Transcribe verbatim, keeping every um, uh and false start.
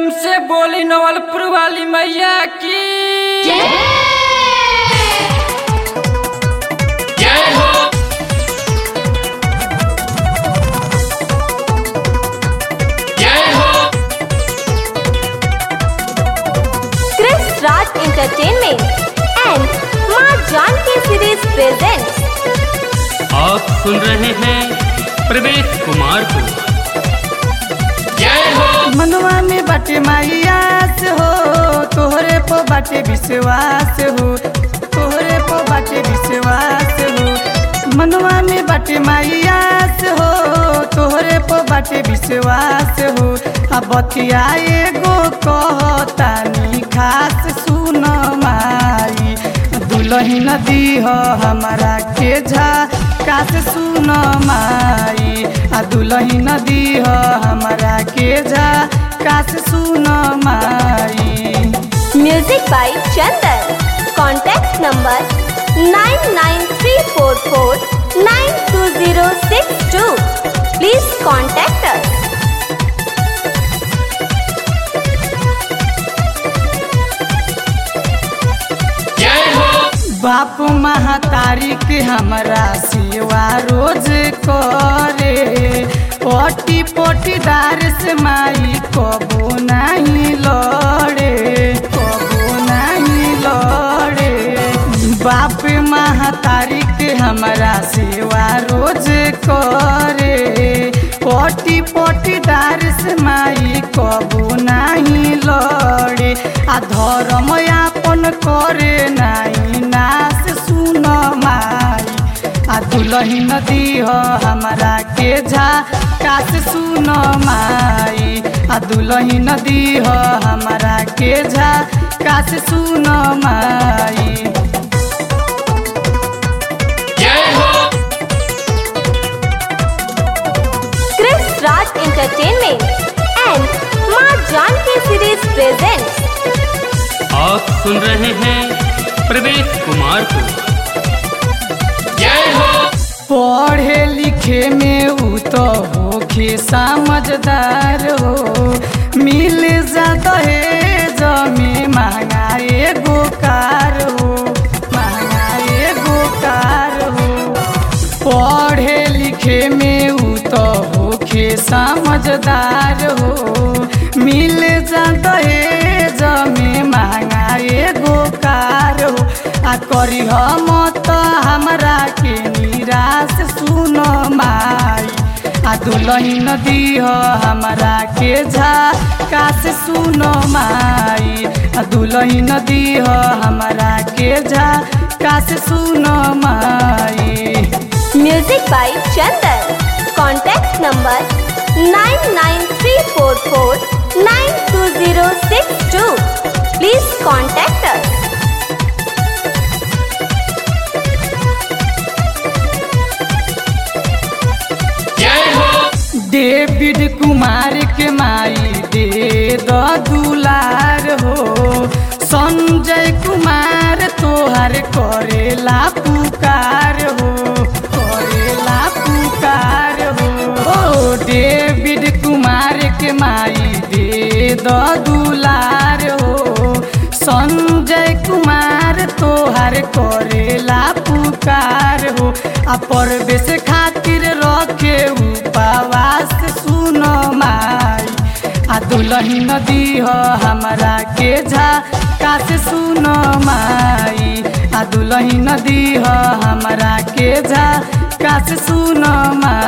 प्रेम से बोली नवलपुर वाली मैया की जय हो। जय हो। क्रिस राज एंटरटेनमेंट एंड मां जानकी सीरीज प्रेजेंट्स। आप सुन रहे हैं प्रवेश कुमार को। जय हो। मनवा में बाटे माइयास हो, तोहरे पो बाटे विश्वास हो, तोहरे पो बाटे विश्वास हो। मनवा में बाटे माइयास हो, तोहरे पो बाटे विश्वास हो। अब बतिया एगो कहतानी खास सुन माई, दुल्हन दी हो हमारा के झकास सुन माई, आ दुल्हन दी हो हमारा के झकास सुन माई। Music by Chandan. Contact number nine nine three four four nine two zero six two. Please contact us. बाप महतारी के हमरा सेवा रोज करे, पोटी पोटीदार से माई कबो नहीं लड़े, कबो नहीं लड़े। बाप महतारी के हमरा सेवा रोज करे, पोटी पोटीदार से माई कबो नहीं लड़े। आ धर्म यापन करे नहीं नास सुन माई, आ दुल्हन दी हो हमारा के झकास सुन माई, आ दुल्हन दी हो हमारा के झकास सुन माई। जय हो। क्रिस राज एंटरटेनमेंट एंड मां जानकी सीरीज प्रेजेंट्स। आप सुन रहे हैं प्रवेश कुमार को। जय हो। पढ़े लिखे में उ तो होखे समझदार हो, मिल जाता है जमी महंगाई गोकार हो, महंगाई गोकार हो। पढ़े लिखे में उ तो होखे समझदार हो, मिल जाता है जमी महंगाई गोकार हो। आ करी हम तो हमरा के निराश सुन माई, आ दुल्हन दी हो हमरा के झकास सुन माई, आ दुल्हन दी हो हमरा के झकास सुन माई। Music by Chandan. Contact number nine nine three four four nine two zero six two. Please contact us. जय हो। डेविड कुमार के माई दे दो दुलार हो, संजय कुमार तोहर करेला पुकार हो, करेला पुकार हो। ओ डेविड कुमार के माई दे दो दुलार हो, संजय कुमार तोहर करेला पुकार हो। आ परवेश खातिर रखे उपवास सुन माई, आ दुल्हन दी हो हमरा के झकास सुन माई, आ दुल्हन दी हो हमरा के झकास सुन माई।